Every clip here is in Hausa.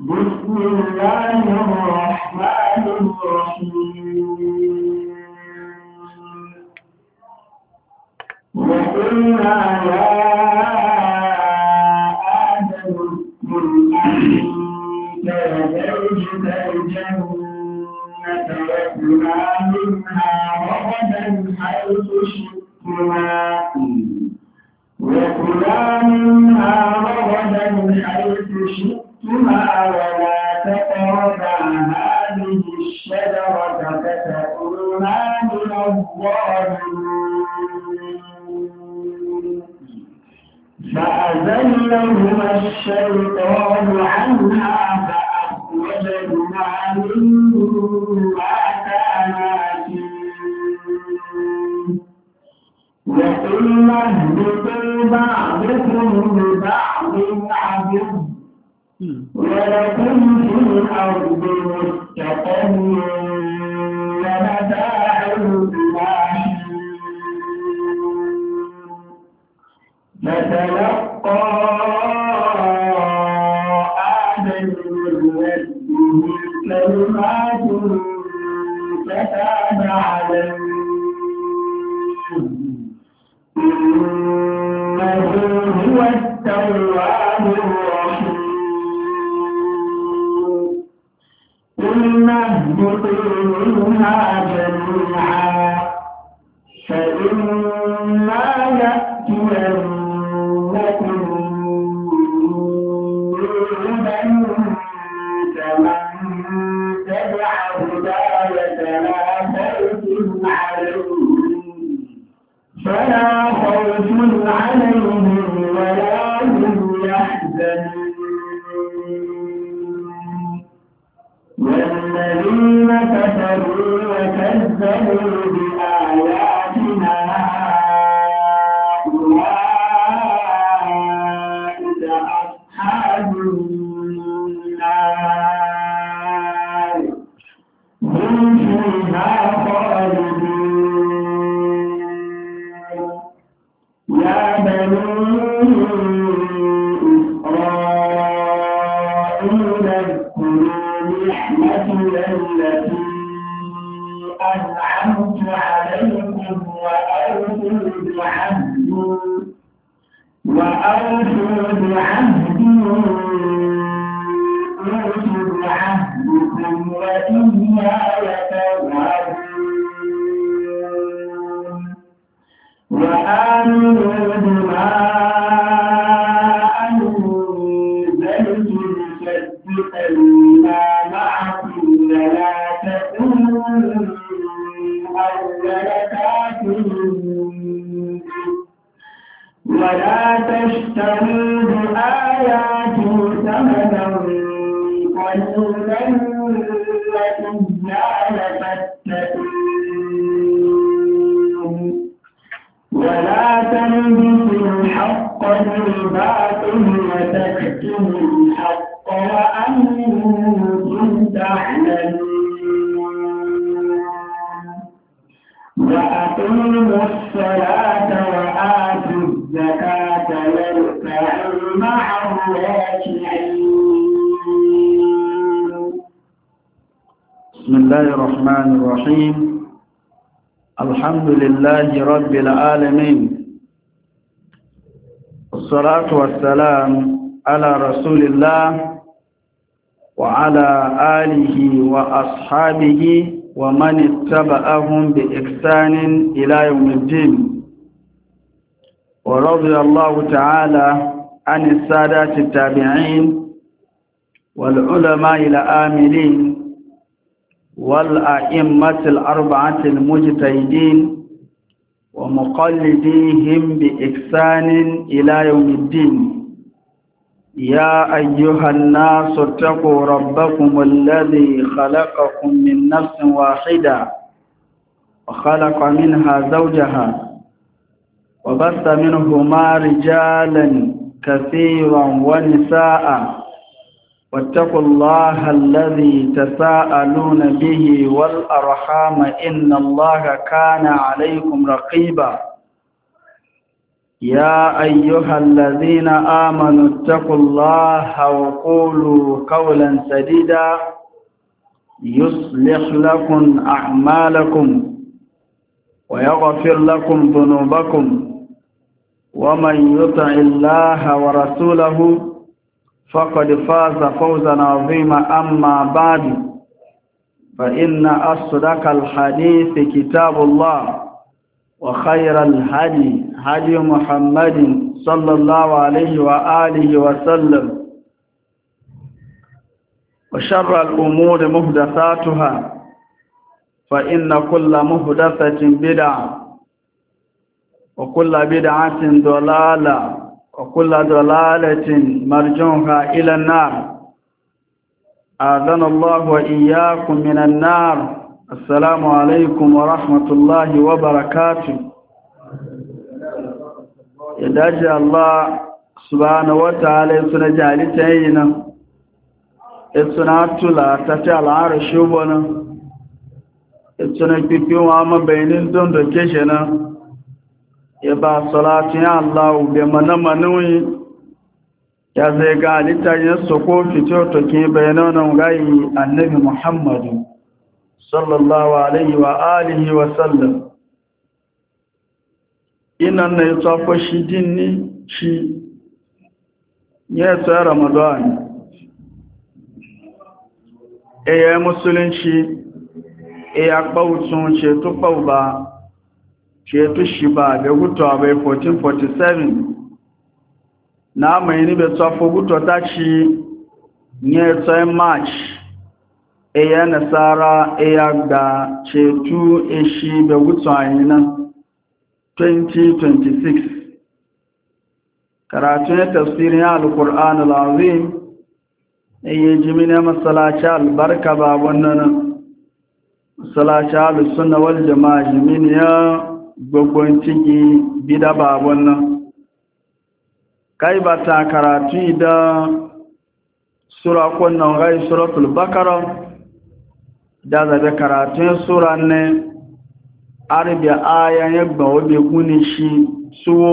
بسم الله الرحمن الرحيم. وقلنا يا آدم اسكن أنت وزوجك الجنة وكلا منها رغدا حيث شئتما ولا تقربا هذه الشجرة فتكونا من الظالمين. فأزلهما الشيطان عنها فأخرجهما مما كانا فيه وقلنا اهبطوا بعضكم لبعض عدو ولكم في الأرض مستقر ومتاع إلى حين. فتلقى آدم من ربه كلمات فتاب عليه إنه هو التواب الرحيم. قلنا اهبطوا منها جميعا فإما يأتينكم هدى كمن تبع هداي فلا خوف عليهم ولا هم يحزنون. والذين كفروا وكذبوا بآياتنا أولئك أصحاب النار هم فيها خالدون. يا بني إسرائيل اذكروا نعمتي التي أنعمت عليكم وأوفوا بعهدي أوف بعهدكم وإياي فارهبون. وآمنوا بما أنزلت مصدقا لما معكم ولا تكونوا أول كافر ولا تشتروا بآياتي ثمنا قليلا وإياي فاتقون. ولا تلبسوا الحق بالباطل وتكتموا الحق وأنتم تعلمون. وأقيموا الصلاة وآتوا الزكاة واركعوا مع الراكعين. بسم الله الرحمن الرحيم. الحمد لله رب العالمين، والصلاة والسلام على رسول الله وعلى آله وأصحابه ومن اتبعهم بإحسان إلى يوم الدين. ورضي الله تعالى عن السادات التابعين والعلماء العاملين والأئمة الأربعة المجتهدين ومقلديهم بإحسان إلى يوم الدين. يا أيها الناس اتقوا ربكم الذي خلقكم من نفس واحدة وخلق منها زوجها وبث منهما رجالا كثيرا ونساء واتقوا الله الذي تساءلون به والأرحام إن الله كان عليكم رقيبا. يا أيها الذين آمنوا اتقوا الله وقولوا قولا سديدا يصلح لكم أعمالكم ويغفر لكم ذنوبكم ومن يطع الله ورسوله فقد فاز فوزا عظيما. أما بعد فإن أصدق الحديث كتاب الله وخير الهدي هدي محمد صلى الله عليه وآله وسلم وشر الأمور محدثاتها فإن كل محدثة بدعة وكل بدعة ضلالة وكل ضلالة مرجوها إلى النار. أعاذنا الله وإياكم من النار. السلام عليكم ورحمة الله وبركاته. يدعي الله سبحانه وتعالى سنجعل تأينا السنة لا تتعى العرش وبنا السنة بيبيو عما بينين دون ركيشنا يبا صلاة يا الله بمنا منوي يا زيغا لتاين سكو فتو تكي بيننا وغاي النبي محمد صلى الله عليه وآله وسلم. ina na ito shi dinni shi ya tsaya Ramadan ya musulunci ya kpautun ceto kpauba ceto shi ba ga gutuwa bai 1447 na mai ni bai tsafo gutuwa ta ci ya tsaye March ya nasara ya ga ceto shi bai gutuwa yi nan 2026 karatu ne tafsirin al-Qur'an al-Azim yayin jimina masallaci albarka ba wannan masallaci al-Sunna wal Jama'a jimina gogon tigi bida ba wannan kai ba ta karatu da sura kunnan gai suratul Baqara da da karatu sura ne arbi ayan yagba wabe guni shi suwo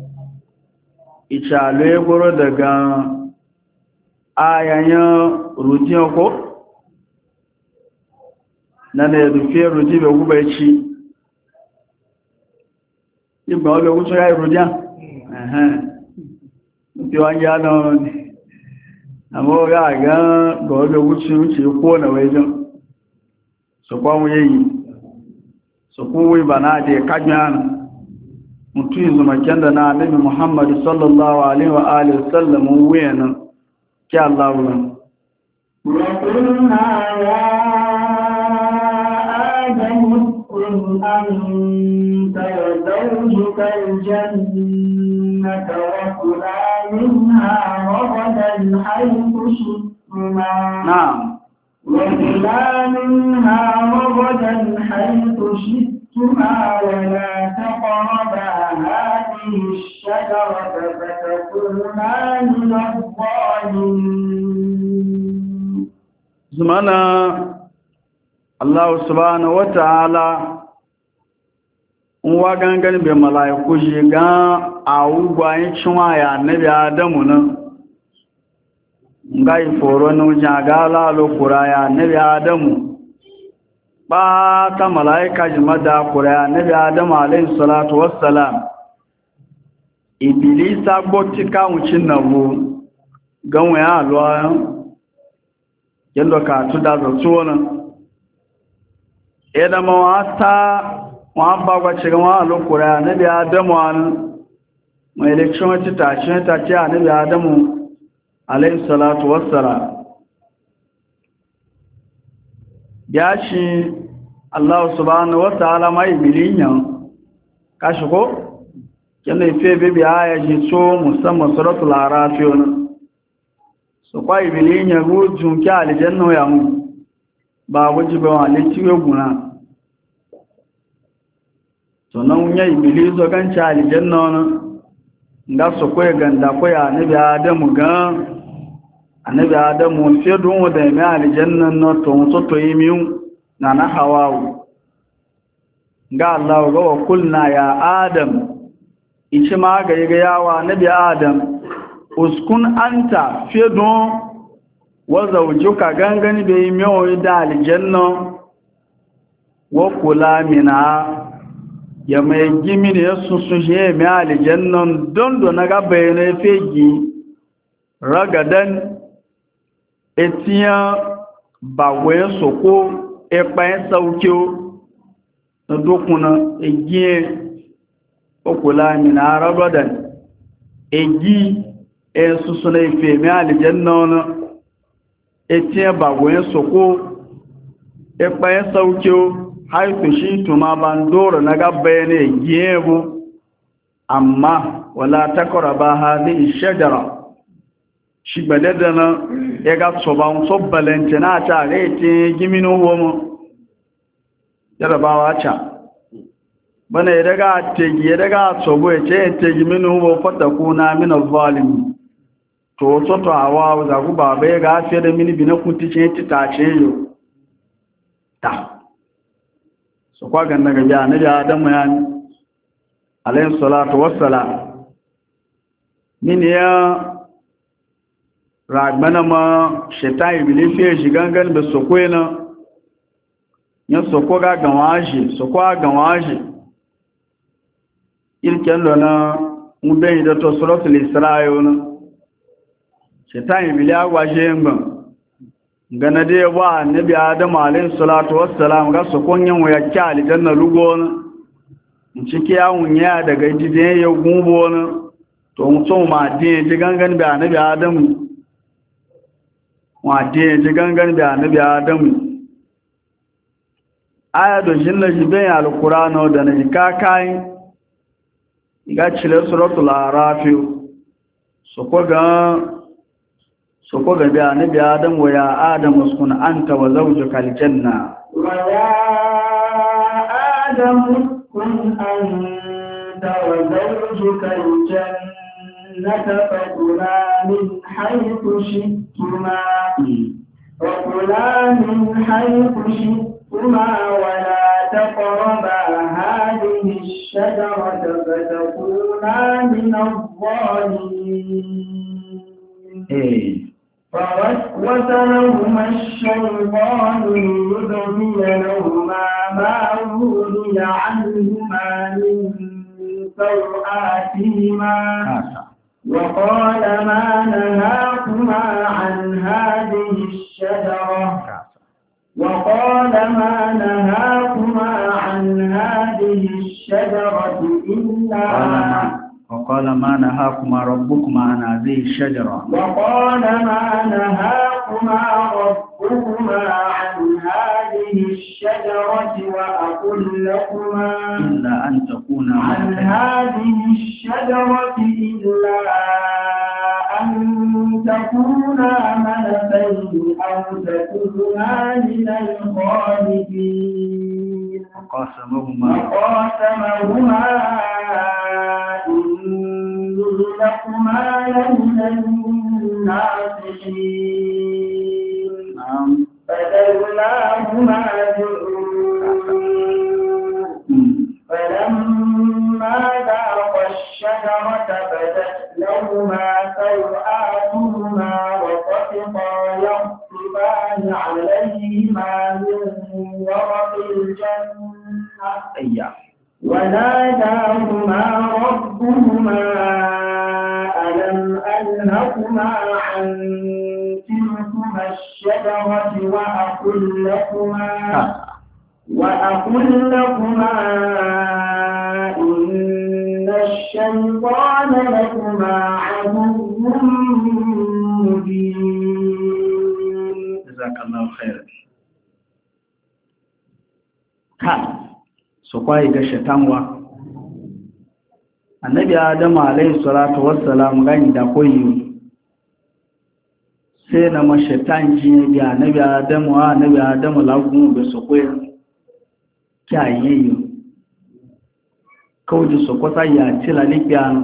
ìṣàlẹ̀ gbọ́rọ̀ daga ayayen rujiyan ko na da ya rufe ruji bai guba ci ìgbà wabe wuce ya yi rujiyan fi wani ya na wani amma ya ga wabe wuce ko na wajen su kwanwu yayi su kowai ba na da ya kajiyar mutu yi zumaken da na annabi Muhammadu sallallahu alaihi wa alihi wasallam wuyanan ki Allah wuyan وَقُلْنَا يَا آدَمُ اسْكُنْ أَنْتَ وَزَوْجُكَ الْجَنَّةَ وَكُلَا مِنْهَا رَغَدًا حَيْثُ شِئْتُمَا وَكُلَا مِنْهَا رَغَدًا حَيْثُ شِئْتُمَا وَلَا تَقْرَبَا هَذِهِ الشَّجَرَةَ فَتَكُونَا مِنَ الظَّالِمِينَ. زمانا الله سبحانه وتعالى wa gangan be malaiku shiga awugwayin cinwa ya nabi Adamu nan ngai foro no jagala lo kuraya nabi Adamu ba ta malaika jimada kuraya nabi Adamu alayhi salatu wassalam ibilisa gbotika wucin nawo ganwe ya alwa yando ka tuda zo tuwona eda mawata wa ba gwa cikin wa lo kuraya nabi Adamu an mai election ta ce nabi Adamu alayhi salatu wassalam ya shi Allah subhanahu wa ta'ala mai biliyan kashi ko kenda ife bebe aya ji so musamman suratul araf yona so kwa biliyan rujun ki aljanna ya mu ba wuji ba wale tiwe guna to nan yayi bilizo kan ci aljanna na nga so ko ganda ko ya nabi Adamu ga annabi Adamu sai don da mai aljanna no to yimiu na hawawu ga Allah ga wa kulna ya Adam ichi ma ga yawa nabi adam uskun anta fi don wa zawjuka gangani be miyo da aljanna wa kula mina ya mai gimi ne sun je mai aljannan don na ga bayanai fegi ragadan etiyan bagwayen soko epayen saukyo na dokuna egiye okula mina ragadan egi susu na ife mai aljannan etiyan bagwayen soko epayen saukyo haifu shi tuma bandoro na gaba ne gebu amma wala takraba hadhihi shajara shi badadana ya ga soban sobbalente na ta rete giminu womo yarabawa cha bana ya daga tegi ya daga sobo ya ce te giminu wo fatakuna min az-zalim to to awa za ku baba ga fi da mini bina kuti ce titace yo ta so kwa ganna ga ya nabi adam ya alayhi salatu wassalam min ya ragbana ma shaitan iblis ya shigangan da sokwena ya sokwa ga gawaji ilken lona mube da to suratul isra'il shaitan iblis ya gwaje ngban gana dai wa nabi adam alayhi salatu wassalam ga sokon yan waya kyali janna lugona cike yawun ya daga jide ya gumbo na to mutum ma din ji gangan da nabi adam wa din ji gangan da nabi adam aya do jinna jibe alqur'ano da ne kakai ga cile suratul araf soko ga da nabi adam wa ya adam uskun anta wa zawjuka aljanna wa ya adam uskun anta wa zawjuka aljannata fakula min haythu shi'tuma wa la taqraba hadhihi ash-shajarata fatakuna min adh-dhalimin فوسوس لهما الشيطان ليبدي لهما ما ولي عنهما من سوآتهما وقال ما نهاكما عن هذه الشجرة إلا وقال ما نهاكما ربكما عن هذه الشجرة وأقل لكما إلا أن تكونا عن هذه الشجرة إلا أن تكونا ملكين أو تكونا من الخالدين وقاسمهما لكما لمن الناصحين فدلاهما فلما ذاقا الشجرة بدت لهما سوآتهما وطفقا يخصفان عليهما من ورق الجنة وناداهما ربهما ألم أنهكما عن تلكما الشجرة وأقل لكما إن الشيطان لكما عدو مبين. جزاك الله خيرا. so kwai ga shatanwa annabi adam alayhi salatu wassalam gani da koyi sai na mashaitan ji ga annabi adam lagun be so koyi kyayeyo kawji so kwata ya tila lipian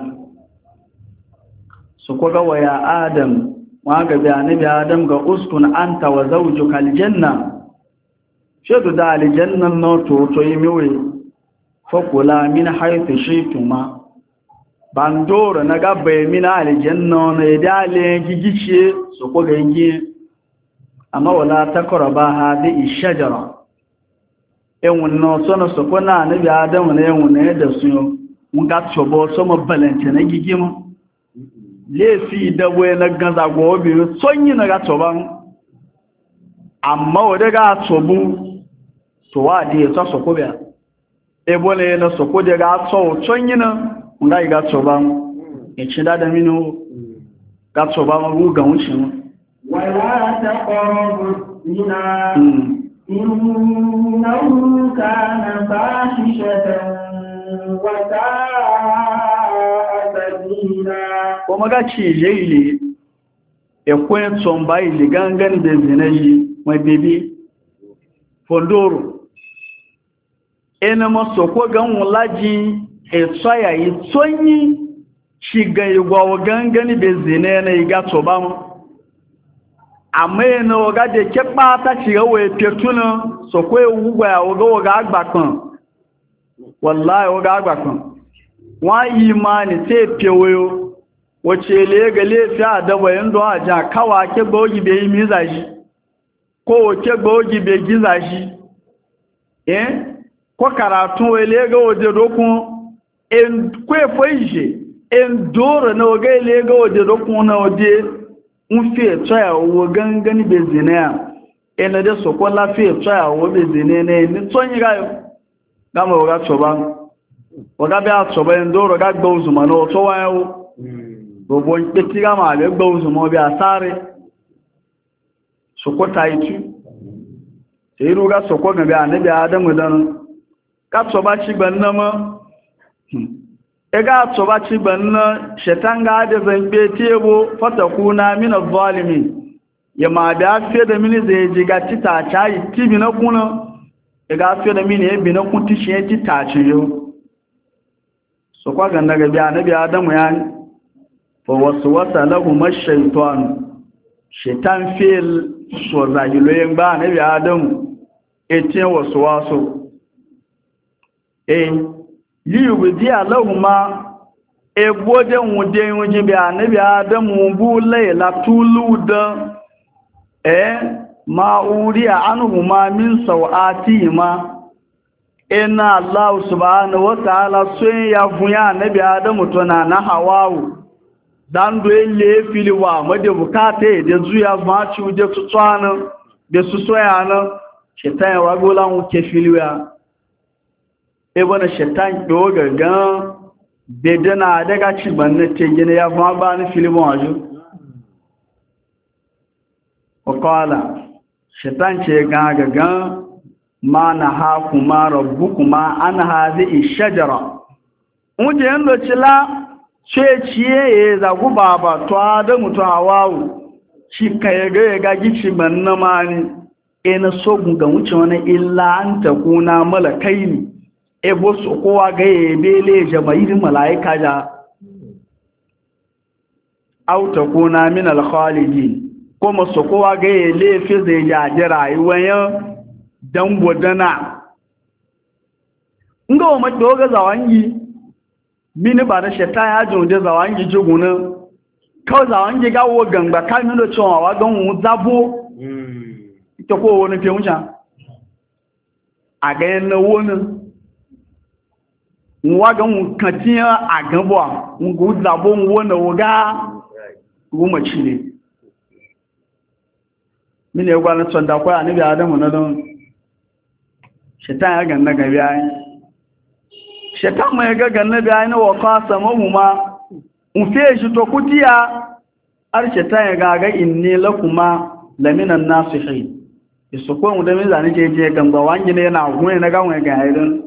so ko ga waya adam wa ga bi annabi adam ga uskun anta wa zawjuka aljanna shedu da aljannan no to yimiwe fakula min haythu shaytuma bandoro na gaba mina aljanna na idale gigice su ko gangi amma wala takraba hadi shajara enwun no sono su ko na nabi adam na enwun ne da su mun ga chobo so mo balance na gigima lefi da we na gaza gobe sonyi na ga choban amma wada ga chobu to wa di so so ko biya ebole na so ko de ga so sonyi na nga iga tsoban ichida da minu ga tsoban ruga wucin wala taqrabu zina innahu kana fahishatan wa sa'a sabila kuma ga ci jeile e kwen tsomba ile gangan da zinaji mai bebe fondoro ena maso ko gan wulaji etsaya itsonyi shiga igwawo gangani bezine na iga toba mu amena oga de kepa ta shiga we petuna so ko ewugwa ya oga agbakan wallahi oga agbakan wa imani te peweyo wace le ga le fi adaba yando aja kawa ke gbogi be yi mizaji ko ke gbogi be gizaji ko karatu wele ga ode dokun en kwefo ije en doro na oga ile ga ode dokun na ode nfi tsaya wo gangani bezine ya en de soko la fi tsaya wo bezine ne ni tonyi ga yo gama oga choba oga be a choba en doro ga gbo zuma no to wa yo gbogbo npeti ga ma le gbo zuma bi asare soko taitu iru ga soko ga bi anabi adamu dan ka choba chi gbanna ma ega tsoba ci banna shetan ga da zambe tebo fatakuna min az-zalimin ya ma da fe da mini zai ji ga tita chai tibi na kuna ega fe da mini bi na kunti shi tita ci yo so kwa ganda ga biya nabi adamu ya fa waswasa lahum ash-shaytan shetan fil so zahilo yin ba nabi adamu etin waswaso liyubdi alahuma egboje nwude nwuji bi anabi adamu bu layla tuluda ma uriya anhuma min sawatihima inna allah subhanahu wa ta'ala sun ya funya anabi adamu tona na hawawu dan do ele filiwa made bukate de zuya machi uje tutwana de susoya na shetan wa gola mu ke filiwa ebona shetan do gaga bedana daga ciban na tegene ya fa ba ni filimo aju okala shetan ce gaga ma na ha kuma rabbukuma an hadhi shajara uje ndo cila ce ciye za ku baba to adamu to hawawu shi kai ga gici ban na mani ina so gunga wuce wani illa an takuna malakaini ebo so kowa ga yebele jama'ir malaika ja au takuna min al-khalidin kuma so kowa ga yele fi zai ja rayuwar dan godana ngo ma doga zawangi mini ba da sheta ya jonde zawangi juguna kawai zawangi ga wo gangba kan no cewa wa gan mu zabo ita ko wani fe munja a ga yan woni wa gan mu katiya a gabo mu zabo mu wona woga goma chile mini ya gwana tsanda kwa anabi adamu na don shaitan ya ganna gabi ayi shaitan mai ga ganna bi ayi na wa qasamahu ma unfe shi to kutiya ar shaitan ya ga inni lakuma laminan nasihin iso ko mu da min zani je gamba wangi ne yana gune na ganwe ga haidin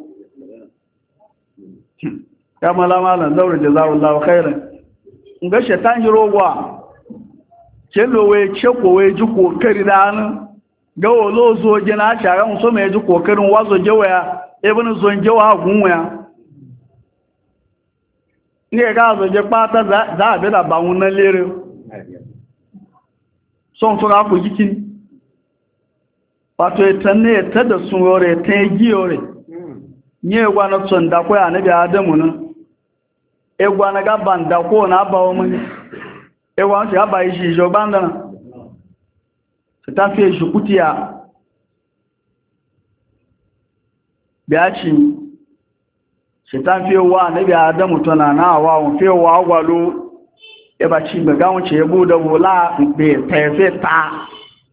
kama la malan zawra jazakallahu khairan nga shaitan jiro gwa kello we cheko we ji kokari da nan ga wolo zo je na sharan so me ji kokarin wazo je waya ibn zonje wa gunwa ne ga zo je pata za be da bawun na lere son so ga ku gikin pato etanne ta da sun yore ta giyore nye gwa na son da ko anabi adamu nan egwa na gaba nda ko na aba omu egwa se aba iji jo banda na se ta fi shukutia biachi se ta fi wa na bi adamu to na wa won fi wa gwalo e ba chi gba won che bu da wola be te ta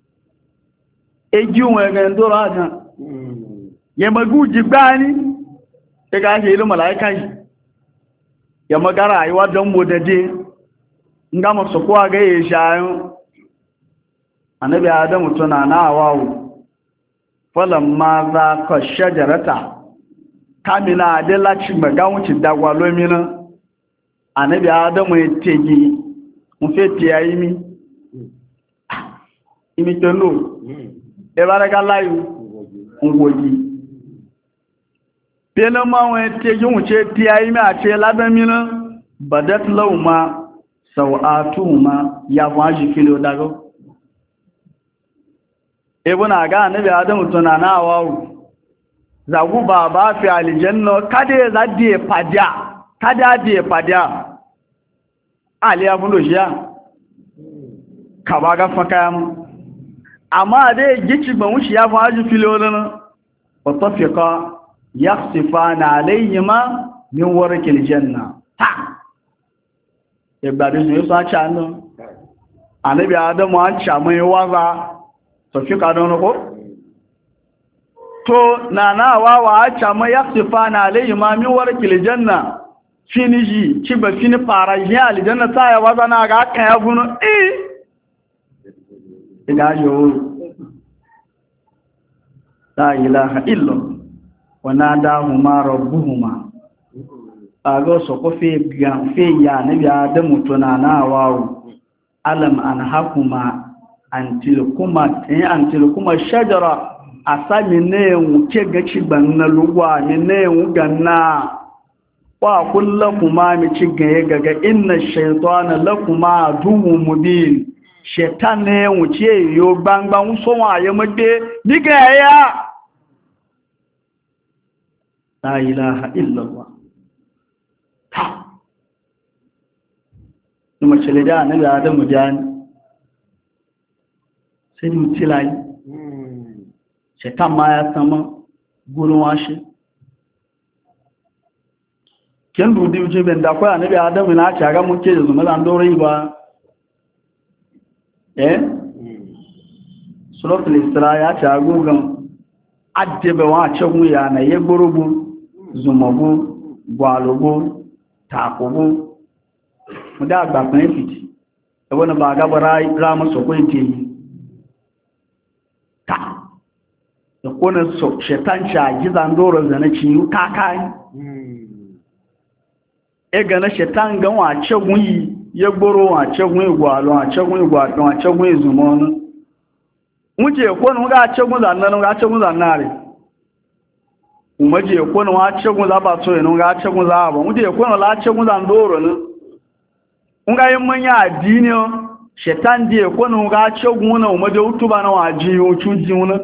eji won ga ndoro ajan ye magu jigbani e ga je ilu malaika yi ya magara aiwa dan modade nga mo sokwa ga ye shayu annabi adamu tuna na wawo falamma za ka shajarata kamina de lachi maga wuci dagwa lomina annabi adamu ya teji mu feti ayimi imi tonu e baraka layu ngoji pena ma won teji wuce ti ayimi a ce ladamina badat lauma sawatuma ya waji kilo dago ebuna ga annabi adamu tuna na wawo zagu baba fi aljanna kade za die padia ali abulo jiya ka ba ga faka mu amma dai gici ban wuci ya faji filolana wa tafiqa yakhsifana alayhima min warqil janna ha egbade je so acha no annabi adamu acha mai waza tafiqa don ko to nana wawa acha mai yakhsifana alayhima min warqil janna finiji ci ba fini fara ji aljanna ta ya waza na ga kan ya gunu ina yo la ilaha illa wa nadahuma rabbuhuma ago so ko fe ya nabi adamu tunana wawo alam anhakuma antilkuma shajara asami ne wuce gaci banna lugwa ne ganna wa kullakuma mi cigaye gaga inna shaytana lakuma aduwwun mubin shaitan ne wuce yo gbangban so wa ya made diga ya la ilaha illallah ha kuma cele da nabi adamu jan sai mu tilai shaitan ma ya sama gurin washe ken dudi uje ben da kwa nabi adamu na ci ga muke da zuma zan dore ba suratul isra ya ci agogan adebe wa cewu ya na ye gborugu zumabu gwalogo takobo muda agba kan fiti e wona ba ga bara rama so ko ite ta da kona so shetan cha gizan doro zana ci kakai ega na shetan gan wa cegun yi ye gboro wa cegun igwalo wa cegun igwalo wa cegun izumonu muje ko nu ga cegun zannan ga cegun zannare umaje ko nu wa cegun za ba so nu ga cegun za ba muje ko nu la cegun zan doro ne nga yin manya addini shetan die ko nu ga cegun na umaje utuba na wa ji o chuji una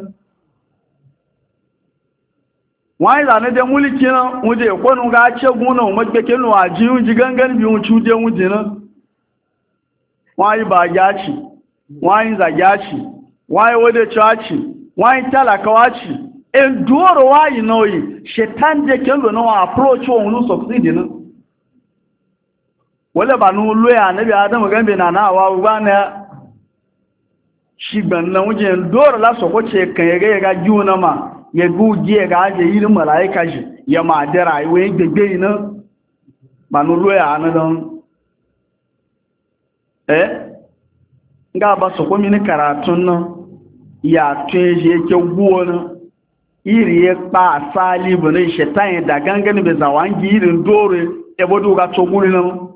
wani zane da mulki na wuje kwanu ga ce guna umarke nuwa jiyun ji gangan biyun cuje wuje na wani ba yaci wani zagyaci wani wadda caci wani talakawaci in duwaro wayi nauyi shetan je kendo na wa approach wa wani succeed na wale ba nu loya na bi adamu gambe na awa ba na shi gban na wuje doro la sokoce kan ya ga juna ma ya gugiye ga aje yirin malaika shi ya madara iwe gbegbe ina manulu ya na don nga ba so ko mini karatun nan ya teje yake guwo na iri ya pa asali bane shetan da gangan be zawangi irin dore e bodu ga to guri nan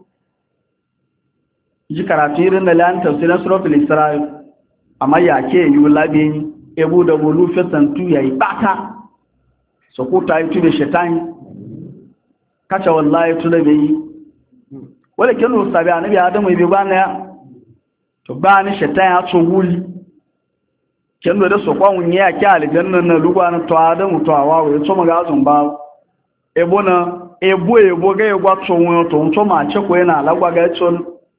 ji karatu irin da lan tafsirin suratul isra amma ya ke yu labin ebu da bolu fesantu yayi bata so ko tayi tube shetan kacha wallahi tule bai wala kenu sabi annabi adamu ibe bana ya to bani shetan ya so wuli kenu da so kwun ya ki aljanna na lugwa na to adamu to awawo ya so maga azun ba ebo ga egwa tsowo to nto ma chekwa yana alagwa ga tson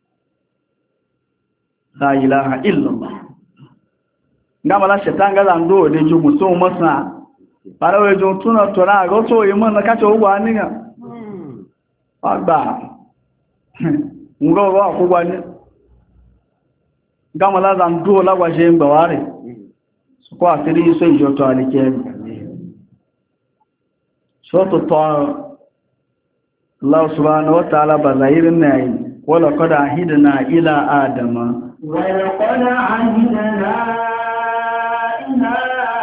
la ilaha illallah ngama la shetan ga zando de ju muso masa para we jo tuna tora go so yimo na ka cho gwa ni ga agba ngo wa ko gwa ni ngama la zando la gwa je ngba ware so ko asiri so ijo to alike so to Allah subhanahu wa ta'ala bazahirin nayi wala qad ahidna ila adama wala qad ahidna ila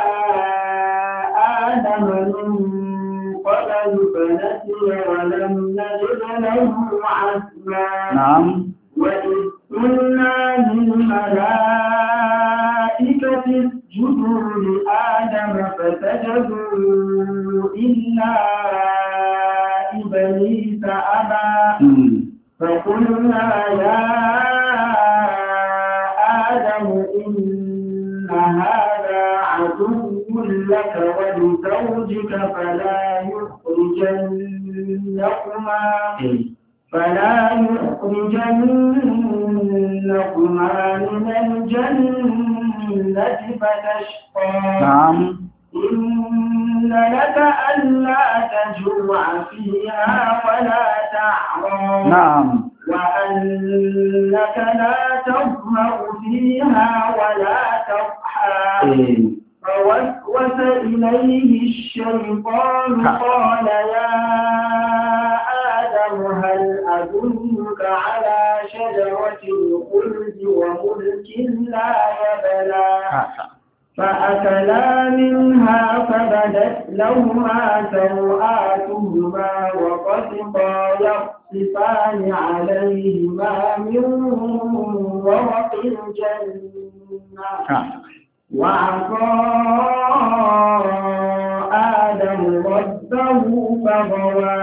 adama qabla fanasiya wa lam najid lahu azma na'am wa qulna lil malaikati isjudu li adama fasajadu illa إبليس أبى فقلنا يا آدم إن هذا عدو لك ولزوجك فلا يخرجنكما من الجنة فتشقى نعم إن لك ألا تجوع فيها ولا تعرى نعم وأنك لا تظمأ فيها ولا تضحى فوسوس إليه الشيطان قال يا آدم هل أدلك على شجرة الخلد وملك لا يبلى فأكلا منها فبدت لهما سوآتهما وطفقا يخصفان عليهما من ورق الجنة وعصى آدم ربه فغوى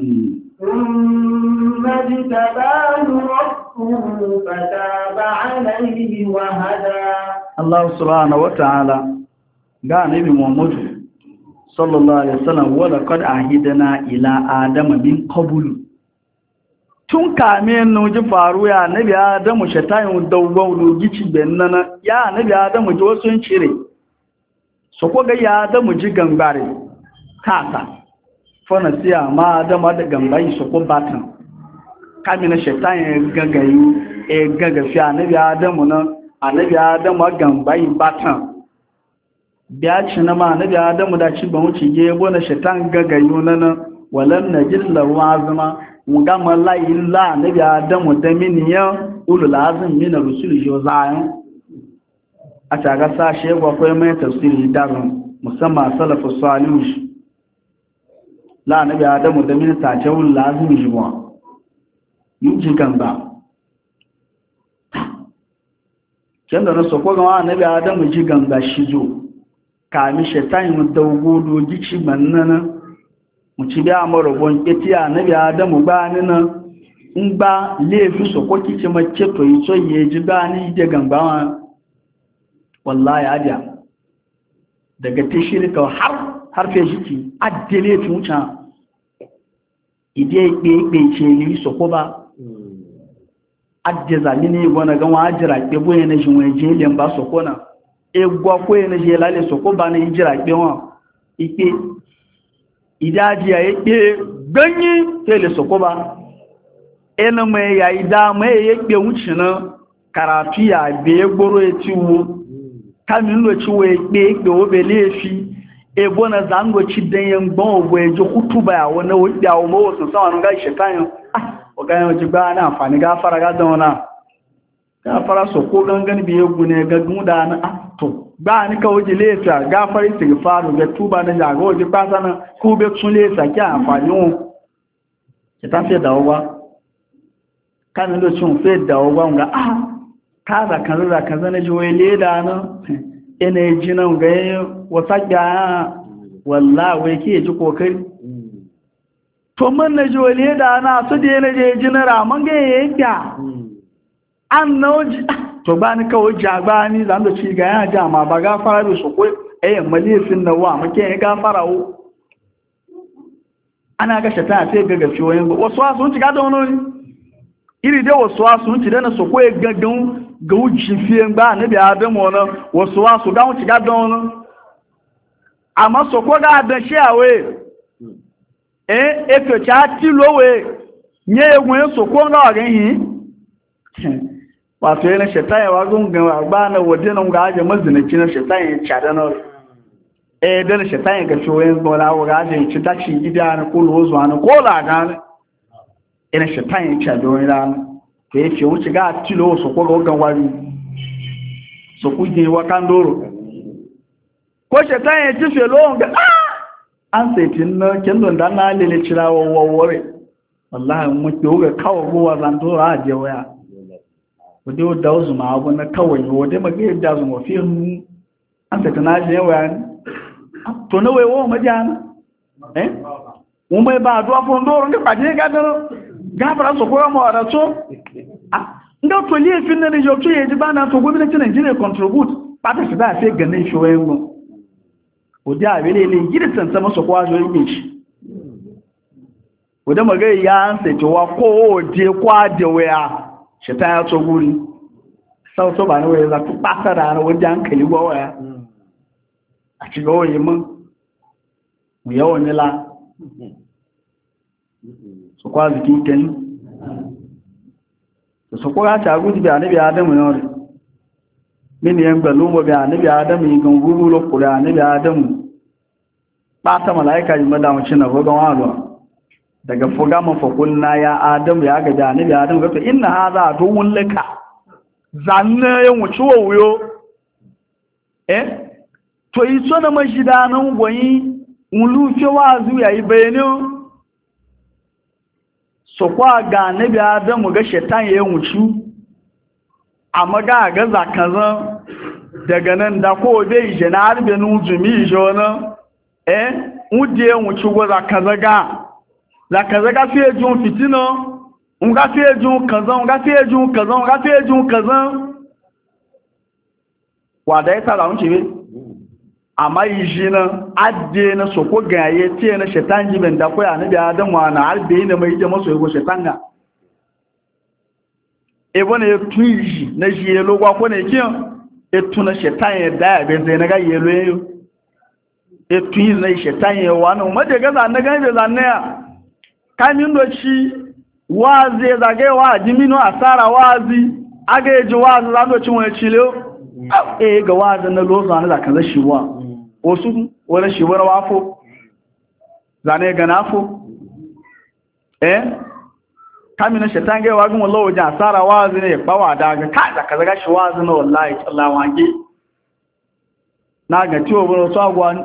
ثم اجتباه ربه فتاب عليه وهدى. Allah subhanahu wa ta'ala ga nabi Muhammad sallallahu alaihi wasallam wala qad ahidna ila adama min qablu tun kame no ji faru ya nabi adamu shaytan dawgon logici bennana ya nabi adamu ji wasu cire so ko ga ya adamu ji gambare kasa fona siya ma adamu da gambai so ko batan kamina shaytan gagayu gagafi nabi adamu na annabi adamu gambayi batan biya ci na ma annabi adamu da ci ban wuce ge bona shaitan gagayu nan walan najil lahu azma muga malai illa annabi adamu da miniya ulul azm min rusul yozayan a taga sashe gwa koyi mai tafsiri darun musamman salafu salih la annabi adamu da min ta ce ulul azm jiwa yin ji gamba kenda na soko ga annabi adamu ji ganga shizo kami shaitan mu dogo dogi ci mannana mu ci da amara gon keti annabi adamu ba ni na in ba lefi soko kici mace to yi so ye ji ba ni de gamba wallahi adiya daga tishirka har fe shiki addele fi wuce ide gbe ce ni soko ba adda mini gona ga wajira ke boye na jinwe je le mba sokona egwa ko na je lale soko ba na jira ke won ipe idaji ya ipe ganyi tele soko ba ena me ya ida me yekpe wucina karatu ya be gboro etiwo kamin lo chiwo ekpe obelefi ebo na zango chidenye ngbon ogbo ejo kutuba ya wona wo ya wo mo so sawon ga shetan ọ̀gáyàn ti gbá ní àǹfààní gáfàrà gádán náà gáfàrà sọ̀kó gangan bí egun ní gagun dáná àtò gbá ní káwọ́ jí léèfì gáfàrí ìsìnkfààrù gẹ túbà ní àgọ́ òjí pásánà kú bẹ́ tún léèfì kí àǹfààní wọn ìta fẹ́ dáwọ́wá káàmì ló tún fẹ́ dáwọ́wá nga káàzà kan zane ji wai leda na ina ji nan ga wasa gya wallahi ke ji kokari to man na jole da na su da na je jinara man ga yake an nauji to ba ni kawo jagba ni zan da ci ga ya ja ma ba gafara da su ko malifin na wa muke ya gafara wo ana ga shaitan sai ga gafi wayan wasu sun ci ga da wani iri dai wasu sun ci da na so ko gaggan ga wuci fiye ba annabi Adamu wani wasu ga wuci ga da wani amma so ko ga da shi awe eto cha ti lowe nye egun so ko nga ga yin wato yana shaitan ya wagun ga ba na wode nan ga aje mazinaci na shaitan ya cada na dan shaitan ya ga shoyen bola wa ga aje ci tachi gida na ko lozo ana ko la ga ina shaitan ya cada wani ran to yake wuce ga ti lo so ko ga wani so ku je wa kandoro ko shaitan ya ci felo ga an sai tin na kendon dan na lele cirawo wawore wallahi mu ke ga kawo gowa zan to aje waya wadda da wasu ma abu na kawai wadda maga yadda su mafi an ta tana shi yawa ne to na waiwa majiyana umar ba a duwa fondoro ga kwaje gadar gafara su koya mawara so nga to liye fin na nijo to yaji ba na to gwamnati Nigeria contribute ba ta shi da sai ganin shi wayan mu wadda a bele ne gidi sansama su kwa zo yake shi wadda maga ya an sai cewa ko je kwa da waya shi ta ya tsoguri sau ba na waya za ku ɓata da wajen hankali ba waya a ci gawa yi mun mu yawon nila su kwa ziki keni da su kwa ta gudu bi anabi adamu yawon mini yan gbalumo bi anabi adamu yi gan guru lokuri anabi adamu ɓata mala'ika yi madamacin na gogon walwa daga fuga mafakunna ya adamu ya gaji anabi adamu gato inna haza aduwwun laka zanne yan wuce wuyo to yi so na mashida nan gwayi wulufe wazu yayi bayani so kwa ga anabi adamu ga shaitan ya wuce amma ga gaza kaza daga nan da ko bai je na harbe nuzumi jona wuje wuce gwaza kaza ga zaka fiye jun fitina nga fiye jun kaza wada ya tara wuce be amma yi shi nan adde na soko gaye ce na shaitan jibin da koya na biya don wana har da yi na mai jama soyego shaitan ga ebo na ya tun shi na shi ya logwa ko ne kiyan ya tuna shaitan ya daya bai zai na ga yelo yayo ya tun yi na shaitan ya wani umarje gaza na gani bai zanne ya kamin doci wazi ya zagaye wa jimino asara wazi aga yaji wazi za doci wani cile ga wazi na lozo na zaka zashi wa wasu wani shi wani wafo zane ga nafo kamin na shaitan gaya wagin wallo wajen asara wazi ne ya bawa daga ka zaka zaga shi wazi na wallahi tsallawa wage na ga ciwo wani wasu agwani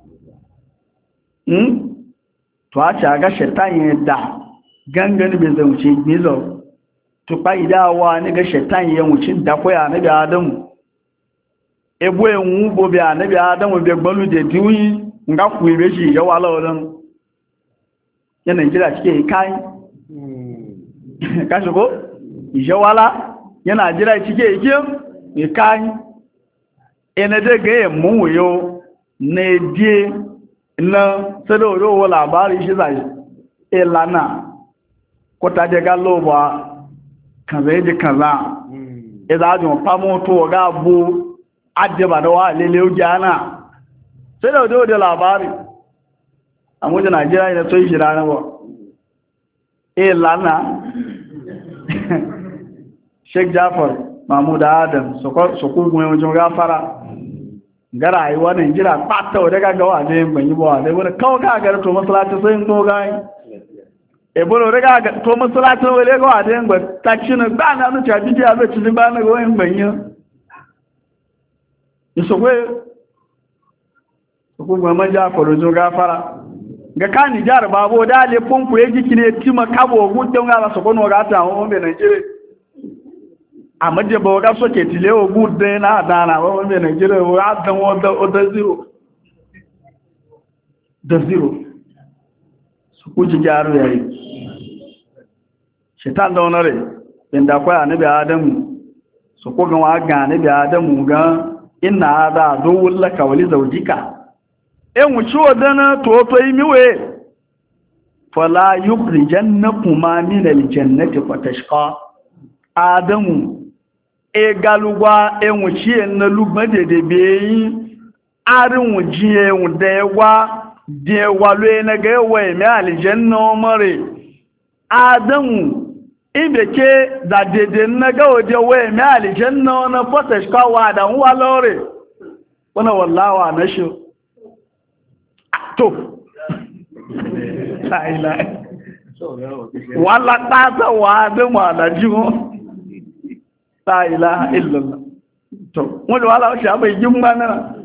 to a ci a ga shaitan ya da gangan bai zai wuce gizo to ba idawa ni ga shaitan ya wuce da koya na bi adamu ebo enwu bo bi anabi adamu bi gbalu de diwi nga ku ibe shi ya wala wannan yana jira cike kai kashi ko ya wala yana jira cike yake kai ene de ga mu yo ne die na sado ro labari shi zai elana ko ta je ga loba kan zai je kaza idan ju pamo to ga bu adaba da wa lele ujana sai da labari amma da Najeriya ne so shi rana ba elana Sheikh Jafar Mahmud Adam soko gwe wajen gafara ga rayuwa Najeriya fata daga gawa ne ban yi ba dai wani kawo ka ga to masallaci sai ko gai e bolo daga to masallaci wale gawa ne ba ta cin ba na nu ta bidiya ba cin ba na go en ban yi isogwe soko gwe man Jafar wajen gafara ga kani jar babo da le pompu e jikine tima kabo gudon ga soko no ga ta ho be Najeriya amaje bo ga soke tile o gudde na dana bo be Najeriya o adan o da zero su kuji jaru yayi shetan da onare inda kwa annabi Adamu su ko ga wa ga annabi Adamu ga inna hadha duwul laka wa li zawjika en wuci wadana to yi miwe fala yukhrijannakuma min aljannati fatashqa adamu e galugwa enwuchie na lugmade de beyin arin wujiye wudewa de walwe na ga we mi aljanna mare adamu ibeke da dede na ga waje we mi aljanna na fatashqa wa da walore wana wallawa na shi to la wala tata wa da ma da jiwo la ilaha illallah to wala wala shi abai jumma na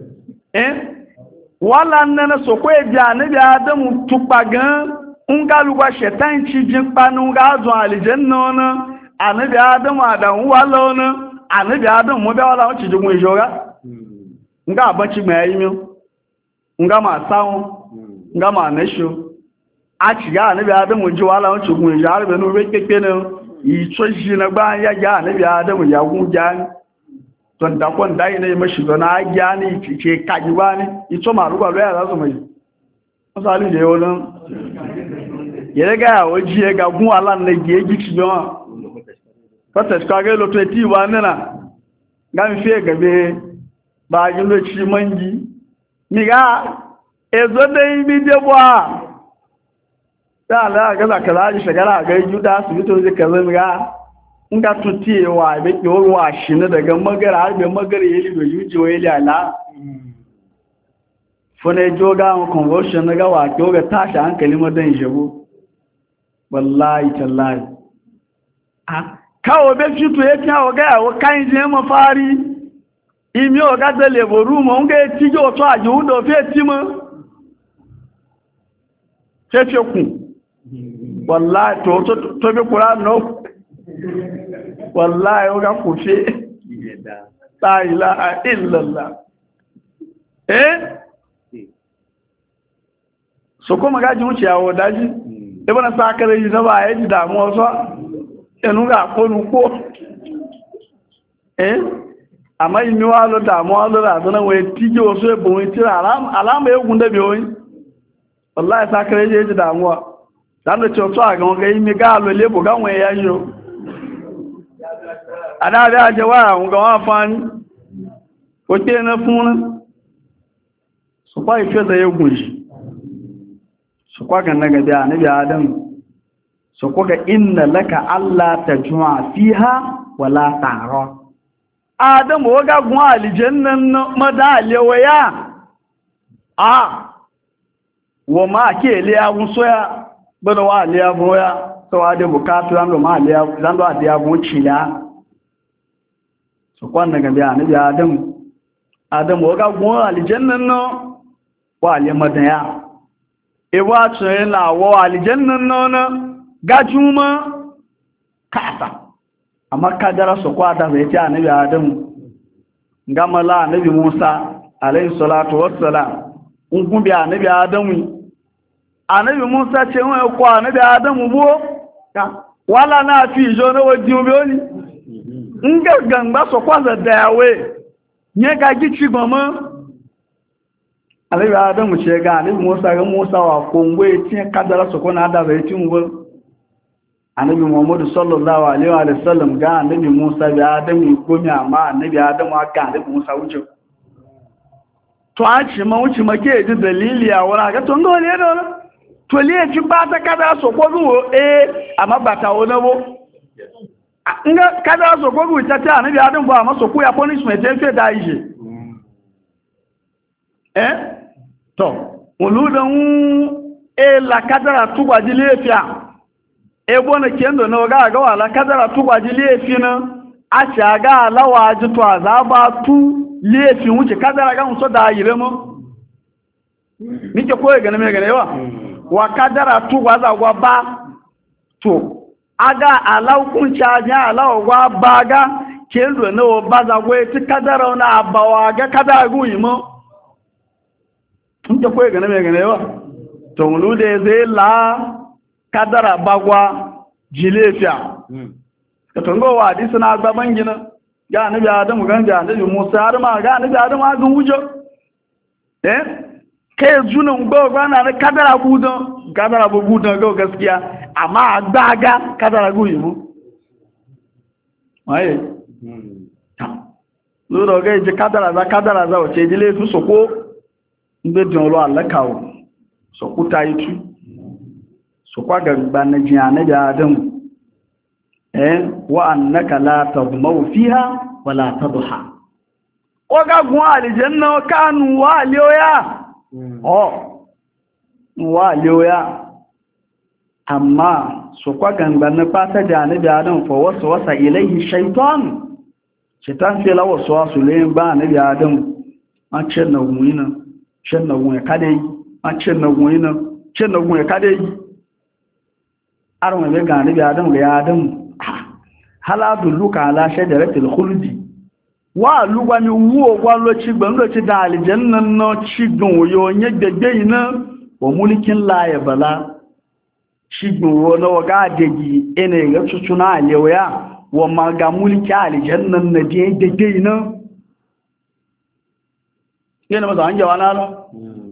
wala nana so ko eja ne bi adamu tupagan ungaluwa shetan chi jinpa nu ga zo aljanna na anabi adamu adan wala ona anabi adamu mo be wala chi jugun ijora nga abanchi mai mi nga ma sawo nga ma nesho achiga anabi adamu ji wala on chugun ijara be no be pepe no ito shi na gba ya anabi adamu ya gun jan ton da kon dai ne mashi na ya ni ce kajiwa ni ito ma ruwa lo ya za su mai misali da yawon ya ga waji ya ga gun ala ne ge gici yo fata ka ga lo to ti wa nana ga mi fe gabe ba yin lo chi mangi mi ga ezo dai bi de bwa ta la ga za ka za shi shagara ga juda su to zai kaza mi ga nga tuti wa be yo wa shi ne daga magara har be magara yeli do yuji wa yeli ala fone joga conversion ga wa joga tashi hankali madan jabo wallahi tallahi kawo be fitu yake awo ga wa kan je mo fari imi o ga dele boru mo nga ti jo to aju do fe ti mo fefe ku wallahi to be qur'an no wallahi o ga ku fe la ilaha illallah so kuma gaji wuce yawo daji ibana sakare yi zaba ya ji damuwa so enu ga konu ko amma imi wa lo damuwa lo da zana wai tije wasu ebe wani tira alama ya gunda bai wani wallahi sakare yi ji damuwa dan da cewa a ga wanga imi ga alo lebo ga wani ya yi a da da jawa ga wa fani ko ke na funa su kwa ife da ya gunshi su kwa na gabi a nabi adam su kwa ga inna laka Allah ta juma fiha wala tara adam waga gun aljannan madalewaya wa ma ke liya musoya bada wa liya boya to da bukatu an ma liya zan do adiya gun cila su kwa na gabi a nabi adam waga gun aljannan wa liya madaya ewa tsaye na wa aljannan nona gajuma kasa amma kadara su kwata bai ci annabi adamu gamala annabi musa alayhi salatu wassalam ungun bi annabi musa ce won ko annabi adamu bo wala na fi jo na wodi obi oni nga gangba so kwaza dawe nye ga gichi gbamo Alaihi Adamu ce ga Annabi Musa ga Musa wa kongwe tin kadara su kona da bai tin go Annabi Muhammad sallallahu alaihi wa sallam ga Annabi Musa bi Adamu gomi amma Annabi Adamu ga Annabi Musa wuce to a ci ma wuce make ji dalili a wala ga to ngole do to le ci ba ta kadara su ko go amma ba ta wona bo nga kadara su ko go ta ta Annabi Adamu ba ma so ku ya punishment e fe da ije to uludan la kadara tugwaji lefiya bona kendo no ga wala kadara tugwaji lefina a ci ga lawa ji to azaba tu lefi wuce kadara ga so da yire mo nike koyi ga me ga yawa wa kadara tugwaza gwa ba to aga alaukun chaja alawa gwa baga kendo no baza gwe ti kadara na abawa ga kadara gu yimo nta kwe gane mai gane yawa tungulu da zai la kadara bagwa jilefiya ka tungo wa hadisi na agbaban gina ga anabi adamu ganja anabi musa har ma ga anabi adamu agun wujo kai junan gaba na kadara budan ga gaskiya amma gbaga kadara guyi mu waye loro ga je kadara za wace jile su soko mbe din lo alakawo sokuta yitu sokwa ga na jiyana da adam wa annaka la tadmau fiha wala tadha oga gun aljanna kanu wa aliyoya wa aliyoya amma sokwa ganga na fata jani da adam fa wasa ilaihi shaytan fi lawa wasu le ba nabi adam an ce na wuyina cin na wuya kadai an ce na wuyina cin na wuya kadai arwa ga nabi adam ga adam haladu luka ala shajaratil khuldi wa lugwa mi wo gwa lo chigban lo chi da aljanna no chigun yo nye gbegbe ina wa mulkin la ya bala chigun wo no ga deji ene ga tutuna alewa wa ma ga mulki aljanna na je gbegbe ina yana ma zan jawana lo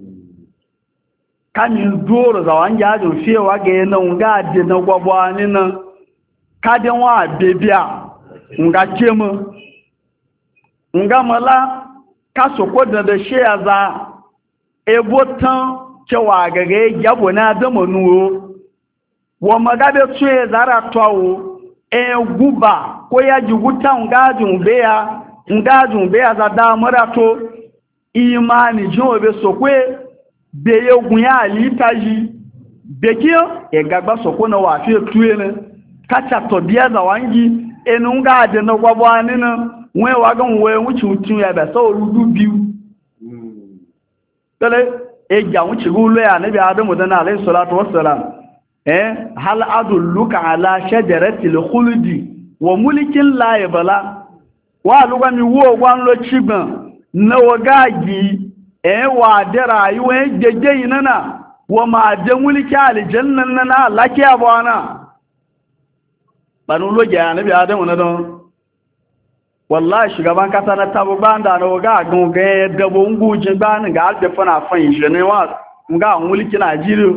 kan doro za wan ja do fewa ga yana nga de na gwabwa ni na kadin wa bebia nga kemu nga mala kasoko da shea za ebotan cewa gage yabo na da manuwo wa magabe tsuye zara twawo guba ko ya jiguta ngajun beya za da marato imani jobe sokwe beye gunya alitaji bekiyo gagba soko na wa fi tuye ne kacha to biya za wangi enunga ade na gwabwani na nwe waga nwe wuchi utun ya ba so rudu biu tele eja wuchi gulo ya nabi adamu dana alayhi salatu wassalam hal adulluka ala shajaratil khuldi wa mulkin la yabla wa luga mi wo gwan lo chigban na wagaji wa de rayuwa jeje yinana wa ma de mulki aljanna na laki abwana banu loje annabi adamu na don wallahi shugaban kasa na tabo banda na ga gunga dabo ngujin bani ga albe fana fan shi ne wa nga mulki Najeriya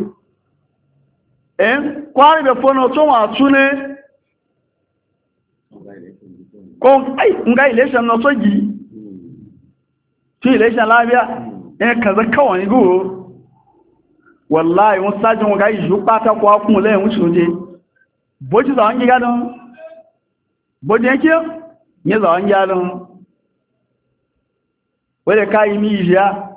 kwari be fono to wa tune ko nga election no soji ti election labia kaza kawai go wallahi mun sajin ga yi pata ko kun le mun shuje boji za wangi gadon boji yake nye za wangi gadon wale kai mi ya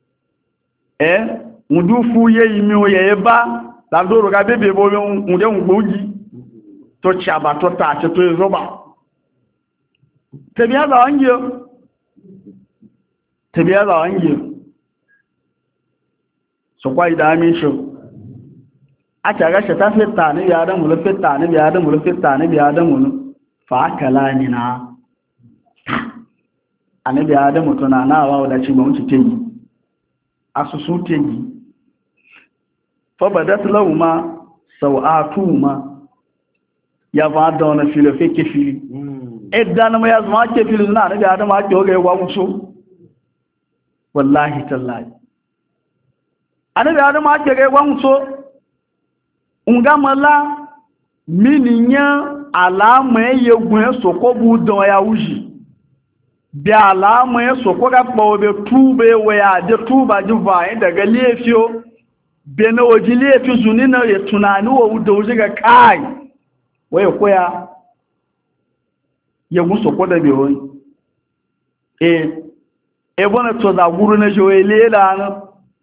mudufu ye imi o ye ba la doro ga bebe bo nde ngboji to chaba to ta to zoba tebiya za wangi so kwa idami sho aka ga ta fita ne ya dan mulu fita ne ya dan mulu fita ne ya dan mulu fa kalani na anabi adamu tuna nawa da ci ba mutu teyi asusu teyi fa badat lahuma sawatuma ya va dona filo feke fili edan ma ya zama ke fili na anabi adamu ake oge wa mutu wallahi tallahi anabi adamu ake ga wa mutu ungamala mininya alama yegun soko bu don ya uji bi alama soko ga pobe tube waya de tuba jiva daga lefiyo be na oji lefi zunina ya tunani wa uda uji ga kai waya koya yegun soko da be woni bona to da guru na joele da na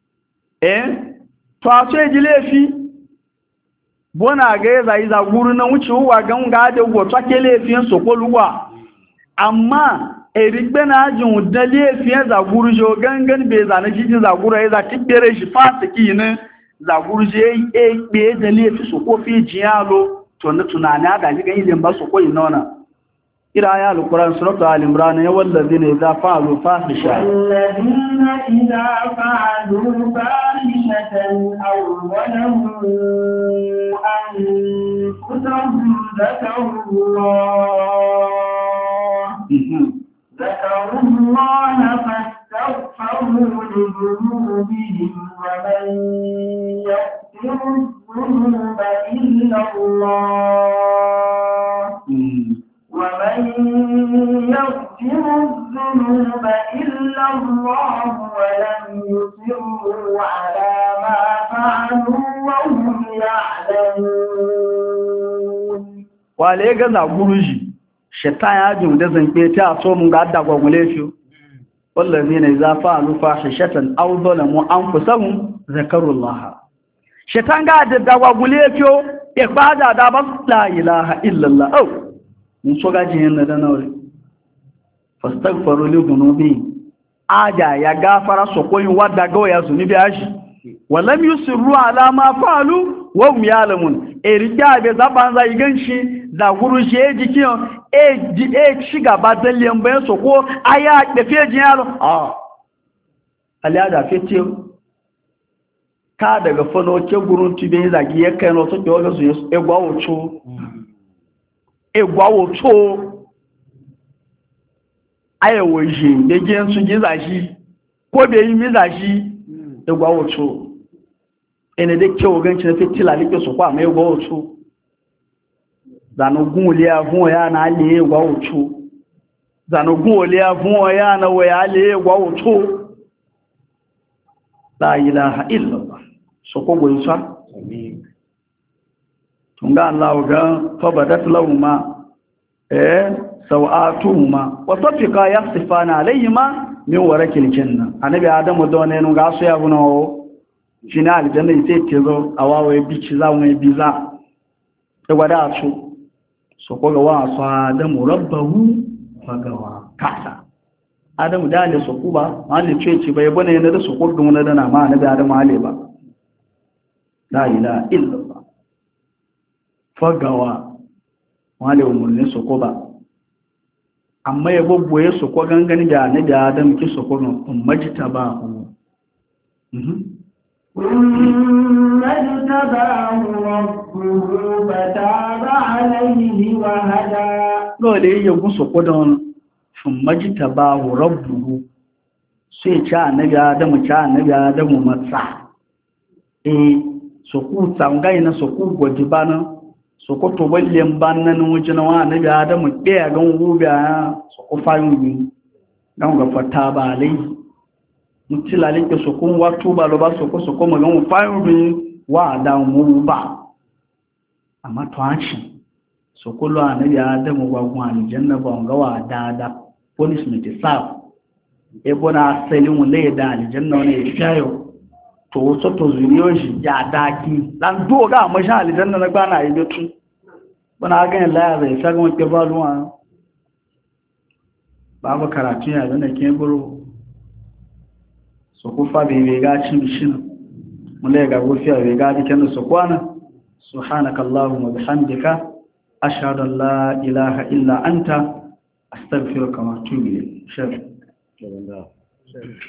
to aso ji lefi bona ga ya za guru na wuce uwa ga da goto ke lefiyan sokoluwa amma erigbe na ajin da lefiyan za guru jo gangan be za na jiji za guru ya za tibere shi fasiki ne za guru je be da lefi sokofi jiyalo to na tunani ga ji ganin zan ba sokoyi nona ira ya alquran suratu al-imran ya wallazina idza fa'alu fahisha alladhina idza fa'alu fahishatan aw zalamu anfusahum ذكروا الله يستغفروا لذنوبهم ومن يغفر الذنوب إلا الله ولم يصروا على ما فعلوا وهم يعلمون. wale ga zaguruji shaitan ya ji da zanke ta so mun ga adda gwagwule shi wallazina idza fa'alu fahishatan aw zalamu anfusahum zakarullah shaitan ga da gwagwule shi e bada da bas la ilaha illallah au mun so gaji yana da naure fastaghfiru li dhunubi aja ya gafara so koyin wadda ga ya zunubi ashi walam yusirru ala ma fa'alu wa hum ya'lamun erija be zaban zai ganshi da gurushe jikin shiga ba dalilin bayan so ko aya da fejin yaro aliada fete ka daga fano ke gurun tube zagi ya kai no so ke waga su egwawo cho ayewo ji de gen su ji zashi ko be yi mi zashi egwawo cho ene de ke ogan cin fetila like so kwa mai egwawo cho zanogun oliya fún ọ̀yá na alẹ́ ẹgbà òtó zanogun oliya fún ọ̀yá na wẹ̀ alẹ́ ẹgbà òtó la ilaha illallah sọkọ̀gbọ̀ ìsá tunga Allah ga fabadat lahuma sawatuhuma wa tafika yasifana alayhima min warakil janna annabi adamu don ne ga so ya guna o fina aljanna ite tezo awawe bici za mu biza e gwada su so ko ga wa sa adamu rabbahu fagawa kasa adamu da ne so kuba malli ce bai bane ne da su ko gumuna da na ma annabi adamu ale ba la ilaha illallah fagawa wale umurni su ko ba amma ya goggoye su ko gangani da na da adam ki su ko majita ba hu majtabahu rabbuhu fataba alayhi wa hada dole ya gusu ko don majtabahu rabbuhu sai cha annabi adamu matsa so ku tsangai na so ku gojibana sokoto wallen bannan wujina wa nabi adamu ɗaya gan gobe a sokofa yin dan ga fata ba lai mutilalin ke sokon wato ba lo ba soko magan fayin wa da mu ba amma to anci sokolo nabi adamu wa gwa aljanna ba ga wa da punishment sa e bona selin wala da aljanna ne shayo to so to zuriyoshi ya daki dan doga masha aljanna na bana yi betu bana ga Allah zai saka mu ke baluwa babu karatu ya da ke buru so ku fa be ga cin bishin mun le ga gofiya be ga dikin su kwana subhanakallahumma bihamdika ashhadu an la ilaha illa anta astaghfiruka wa atubu ilayk